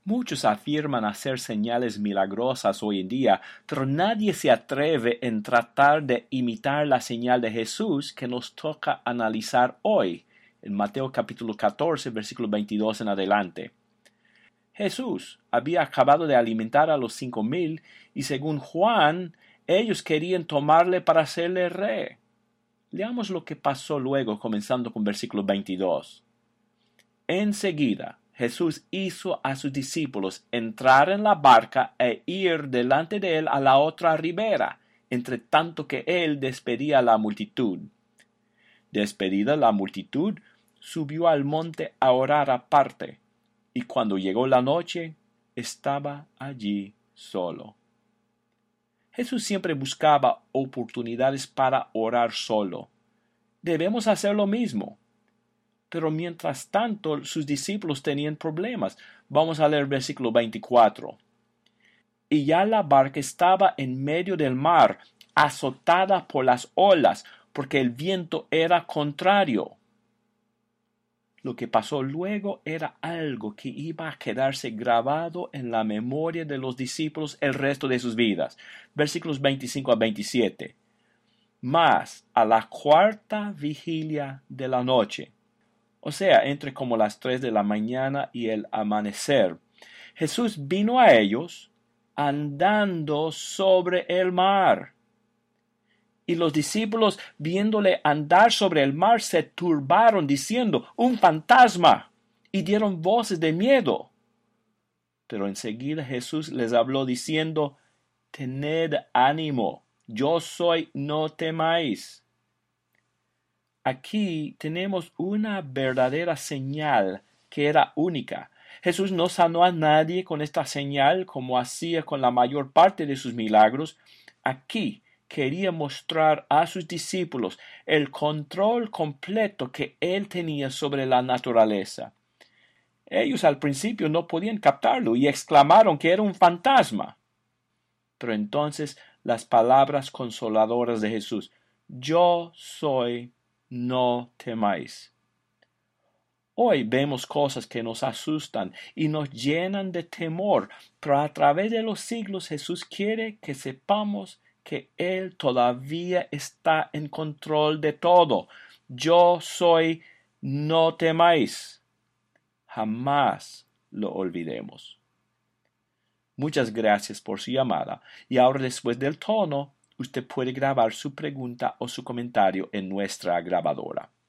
Muchos afirman hacer señales milagrosas hoy en día, pero nadie se atreve en tratar de imitar la señal de Jesús que nos toca analizar hoy, en Mateo capítulo 14, versículo 22 en adelante. Jesús había acabado de alimentar a los 5,000 y según Juan, ellos querían tomarle para hacerle rey. Leamos lo que pasó luego, comenzando con versículo 22. Enseguida, Jesús hizo a sus discípulos entrar en la barca e ir delante de él a la otra ribera, entre tanto que él despedía a la multitud. Despedida la multitud, subió al monte a orar aparte, y cuando llegó la noche, estaba allí solo. Jesús siempre buscaba oportunidades para orar solo. Debemos hacer lo mismo. Pero mientras tanto, sus discípulos tenían problemas. Vamos a leer versículo 24. Y ya la barca estaba en medio del mar, azotada por las olas, porque el viento era contrario. Lo que pasó luego era algo que iba a quedarse grabado en la memoria de los discípulos el resto de sus vidas. Versículos 25 a 27. Mas a la cuarta vigilia de la noche, o sea, entre como las 3 de la mañana y el amanecer, Jesús vino a ellos andando sobre el mar. Y los discípulos, viéndole andar sobre el mar, se turbaron, diciendo, ¡un fantasma! Y dieron voces de miedo. Pero enseguida Jesús les habló diciendo, tened ánimo, yo soy, no temáis. Aquí tenemos una verdadera señal que era única. Jesús no sanó a nadie con esta señal como hacía con la mayor parte de sus milagros. Aquí quería mostrar a sus discípulos el control completo que él tenía sobre la naturaleza. Ellos al principio no podían captarlo y exclamaron que era un fantasma. Pero entonces las palabras consoladoras de Jesús, yo soy, no temáis. Hoy vemos cosas que nos asustan y nos llenan de temor, pero a través de los siglos Jesús quiere que sepamos que Él todavía está en control de todo. Yo soy, no temáis. Jamás lo olvidemos. Muchas gracias por su llamada y ahora después del tono, usted puede grabar su pregunta o su comentario en nuestra grabadora.